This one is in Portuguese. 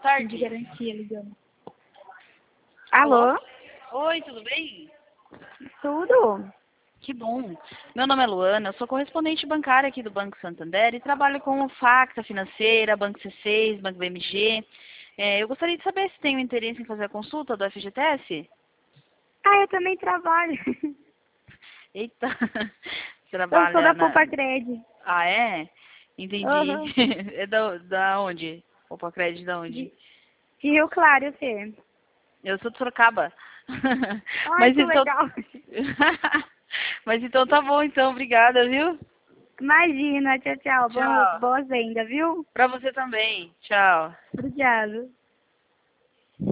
tarde. De garantia, ligando. Alô? Oi, tudo bem? Tudo? Que bom. Meu nome é Luana, eu sou correspondente bancária aqui do Banco Santander e trabalho com Facta Financeira, Banco C6, Banco BMG. Eu gostaria de saber se tem um interesse em fazer a consulta do FGTS? Ah, eu também trabalho. Eita, Eu sou trabalha da na... Poupa Cred. Ah, é? Entendi. Aham. É da onde? Opa, crédito da onde? De Rio Claro, você. Eu sou de Sorocaba. Ai, Mas que então... legal. Mas então tá bom, então. Obrigada, viu? Imagina, tchau, tchau. Tchau. Boas vendas, viu? Pra você também. Tchau. Obrigada.